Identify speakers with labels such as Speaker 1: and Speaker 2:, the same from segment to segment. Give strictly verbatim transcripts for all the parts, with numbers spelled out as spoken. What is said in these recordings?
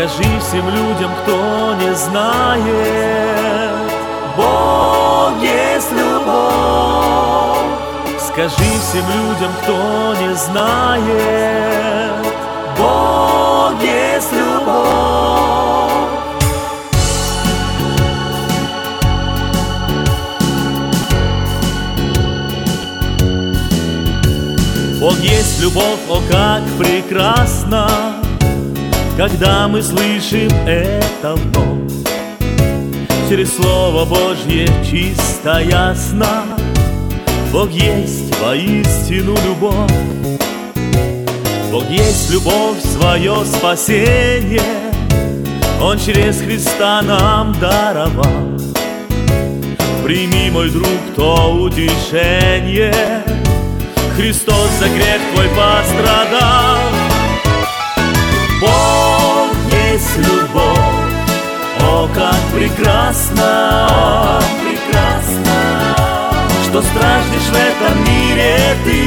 Speaker 1: Скажи всем людям, кто не знает, Бог есть любовь. Скажи всем людям, кто не знает, Бог есть любовь. Бог есть любовь, о, как прекрасно, когда мы слышим это вновь. Через Слово Божье чисто ясно, Бог есть воистину любовь. Бог есть любовь, свое спасение Он через Христа нам даровал. Прими, мой друг, то утешение, Христос за грех твой пострадал. Бог есть любовь, о, как прекрасно, о, как прекрасно, что страждешь в этом мире ты.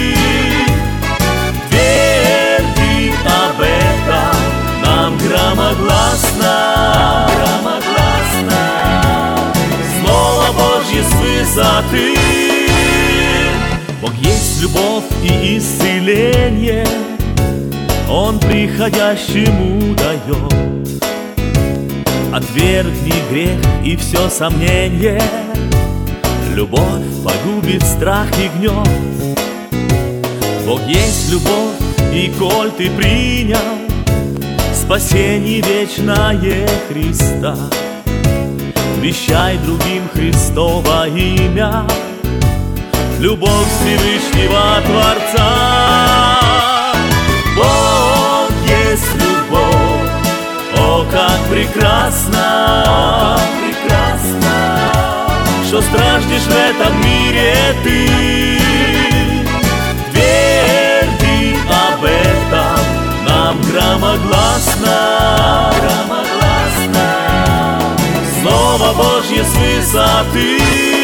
Speaker 1: Тверди об этом нам громогласно, громогласно. Слово Божье с высоты. Бог есть любовь и исцеление, Он приходящему дает. Отвергни грех и все сомнение, любовь погубит страх и гнев. Бог есть любовь, и коль ты принял спасение вечное Христа, вещай другим Христово имя, любовь Всевышнего Творца. Бог есть любовь, о, как прекрасно, о, как прекрасно, что страждешь в этом мире ты. Тверди об этом нам громогласно, громогласно. Слово Божье с высоты.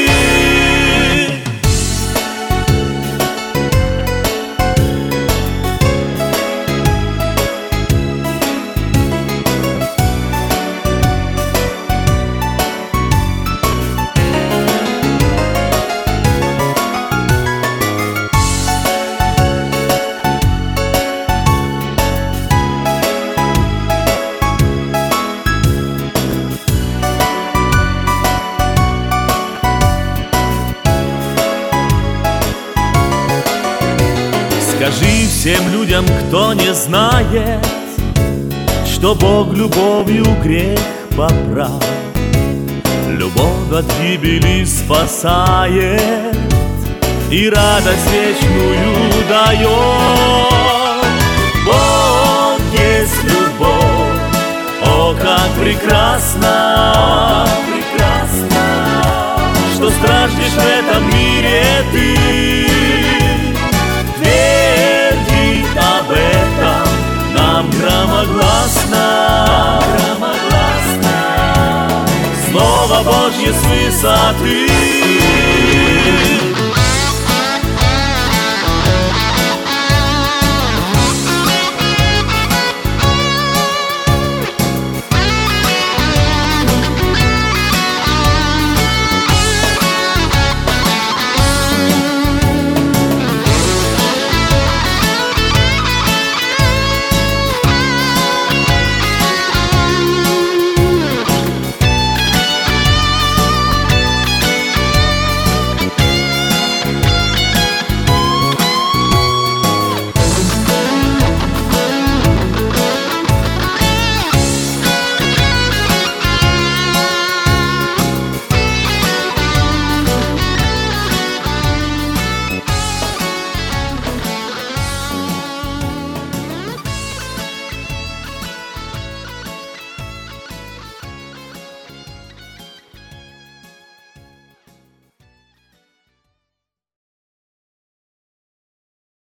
Speaker 1: Скажи всем людям, кто не знает, что Бог любовью грех поправ. Любовь от гибели спасает и радость вечную дает. Бог есть любовь, о, как прекрасно, прекрасно, что страждешь в этом мире ты. Тверди об этом нам громогласно, громогласно. Слово Божье с высоты.